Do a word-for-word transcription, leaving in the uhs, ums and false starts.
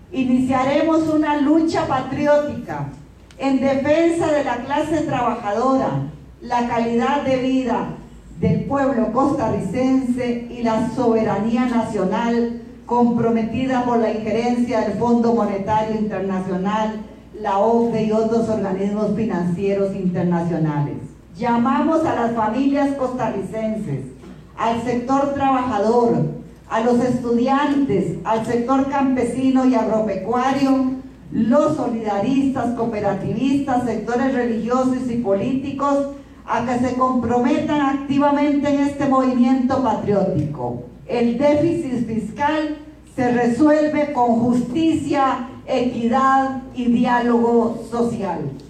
Iniciaremos una lucha patriótica en defensa de la clase trabajadora, la calidad de vida del pueblo costarricense y la soberanía nacional comprometida por la injerencia del Fondo Monetario Internacional, la O C D E y otros organismos financieros internacionales. Llamamos a las familias costarricenses, al sector trabajador, a los estudiantes, al sector campesino y agropecuario, los solidaristas, cooperativistas, sectores religiosos y políticos, a que se comprometan activamente en este movimiento patriótico. El déficit fiscal se resuelve con justicia, equidad y diálogo social.